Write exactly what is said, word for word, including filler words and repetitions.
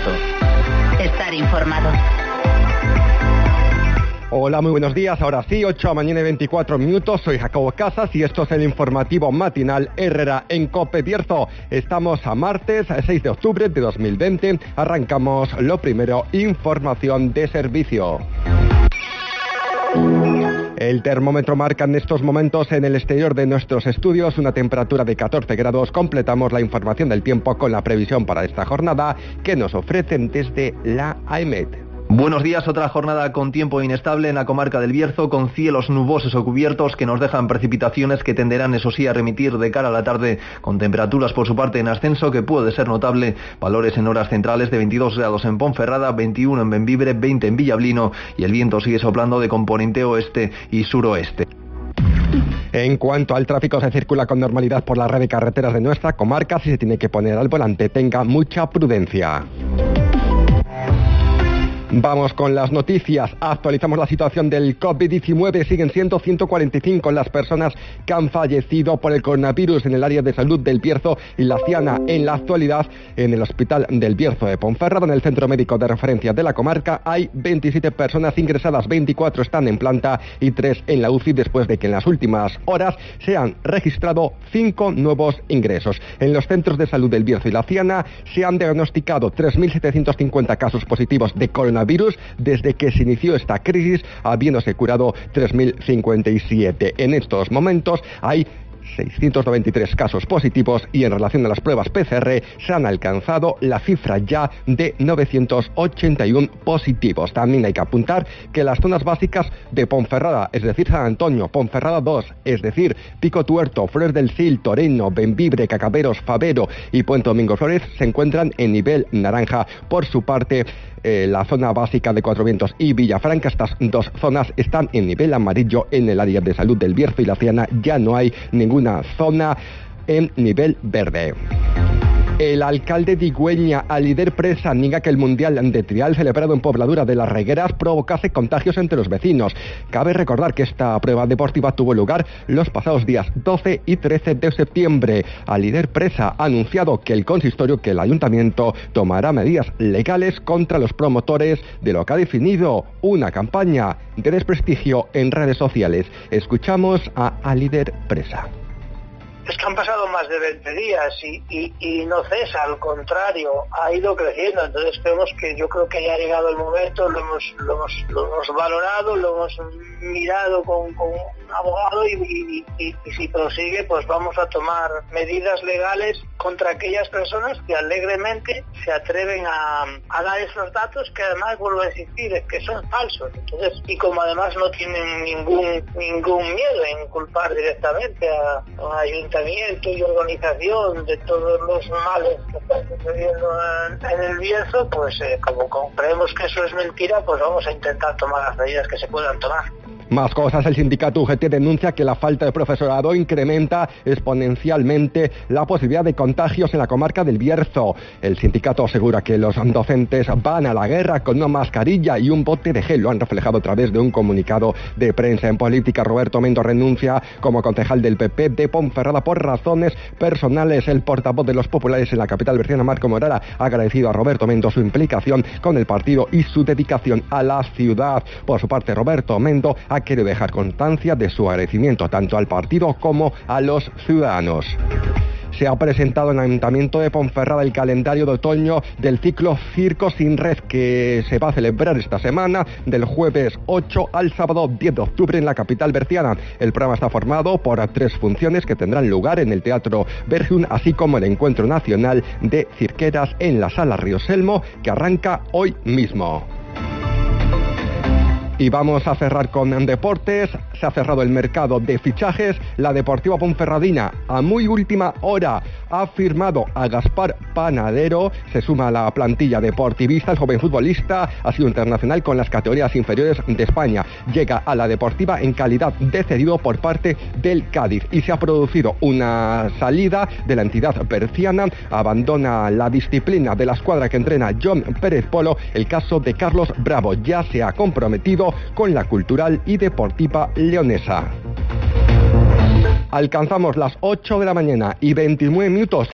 Bierzo. Estar informado. Hola, muy buenos días. Ahora sí, ocho de la mañana y veinticuatro minutos. Soy Jacobo Casas y esto es el informativo matinal Herrera en COPE Bierzo. Estamos a martes, seis de octubre de dos mil veinte. Arrancamos lo primero, información de servicio. El termómetro marca en estos momentos en el exterior de nuestros estudios una temperatura de catorce grados. Completamos la información del tiempo con la previsión para esta jornada que nos ofrecen desde la AEMET. Buenos días, otra jornada con tiempo inestable en la comarca del Bierzo, con cielos nubosos o cubiertos que nos dejan precipitaciones que tenderán, eso sí, a remitir de cara a la tarde, con temperaturas por su parte en ascenso que puede ser notable, valores en horas centrales de veintidós grados en Ponferrada, veintiuno en Bembibre, veinte en Villablino, y el viento sigue soplando de componente oeste y suroeste. En cuanto al tráfico, se circula con normalidad por la red de carreteras de nuestra comarca. Si se tiene que poner al volante, tenga mucha prudencia. Vamos con las noticias. Actualizamos la situación del COVID diecinueve. Siguen siendo ciento cuarenta y cinco las personas que han fallecido por el coronavirus en el área de salud del Bierzo y la Ciana. En la actualidad, en el hospital del Bierzo de Ponferrada, en el centro médico de referencia de la comarca, hay veintisiete personas ingresadas, veinticuatro están en planta y tres en la U C I, después de que en las últimas horas se han registrado cinco nuevos ingresos. En los centros de salud del Bierzo y la Ciana se han diagnosticado tres mil setecientos cincuenta casos positivos de coronavirus desde que se inició esta crisis, habiéndose curado tres mil cincuenta y siete. En estos momentos hay seiscientos noventa y tres casos positivos y en relación a las pruebas P C R se han alcanzado la cifra ya de novecientos ochenta y uno positivos. También hay que apuntar que las zonas básicas de Ponferrada, es decir, San Antonio, Ponferrada dos, es decir, Pico Tuerto, Flores del Sil, Toreno, Bembibre, Cacaberos, Favero y Puente Domingo Flores se encuentran en nivel naranja. Por su parte, eh, la zona básica de Cuatro Vientos y Villafranca, estas dos zonas están en nivel amarillo. En el área de salud del Bierzo y la Ciana ya no hay ningún una zona en nivel verde. El alcalde de Igüeña, Alider Presa, niega que el Mundial de Trial celebrado en Pobladura de las Regueras provocase contagios entre los vecinos. Cabe recordar que esta prueba deportiva tuvo lugar los pasados días doce y trece de septiembre. Alider Presa ha anunciado que el consistorio, que el ayuntamiento tomará medidas legales contra los promotores de lo que ha definido una campaña de desprestigio en redes sociales. Escuchamos a Alider Presa. Es que han pasado más de veinte días y, y, y no cesa, al contrario, ha ido creciendo. Entonces creemos que yo creo que ya ha llegado el momento, lo hemos, lo hemos, lo hemos valorado, lo hemos mirado con, con un abogado y, y, y, y si prosigue, pues vamos a tomar medidas legales contra aquellas personas que alegremente se atreven a, a dar esos datos que además, vuelvo a insistir, es que son falsos. Entonces, y como además no tienen ningún ningún miedo en culpar directamente a, a ayuntamiento y organización de todos los males que están sucediendo en, en el Bierzo, pues eh, como, como creemos que eso es mentira, pues vamos a intentar tomar las medidas que se puedan tomar. Más cosas, el sindicato U G T denuncia que la falta de profesorado incrementa exponencialmente la posibilidad de contagios en la comarca del Bierzo. El sindicato asegura que los docentes van a la guerra con una mascarilla y un bote de gel. Lo han reflejado a través de un comunicado de prensa. En política, Roberto Mendo renuncia como concejal del P P de Ponferrada por razones personales. El portavoz de los populares en la capital berciana, Marco Morara, ha agradecido a Roberto Mendo su implicación con el partido y su dedicación a la ciudad. Por su parte, Roberto Mendo ha querido dejar constancia de su agradecimiento tanto al partido como a los ciudadanos. Se ha presentado en el Ayuntamiento de Ponferrada el calendario de otoño del ciclo Circo sin Red, que se va a celebrar esta semana del jueves ocho al sábado diez de octubre en la capital berciana. El programa está formado por tres funciones que tendrán lugar en el Teatro Berjun, así como el Encuentro Nacional de Cirqueras en la Sala Río Selmo, que arranca hoy mismo. Y vamos a cerrar con deportes. Se ha cerrado el mercado de fichajes. La Deportiva Ponferradina, a muy última hora, ha firmado a Gaspar Panadero. Se suma a la plantilla deportivista. El joven futbolista ha sido internacional con las categorías inferiores de España. Llega a la Deportiva en calidad de cedido por parte del Cádiz. Y se ha producido una salida de la entidad berciana. Abandona la disciplina de la escuadra que entrena John Pérez Polo. El caso de Carlos Bravo ya se ha comprometido con la cultural y deportiva leonesa. Alcanzamos las ocho de la mañana y veintinueve minutos.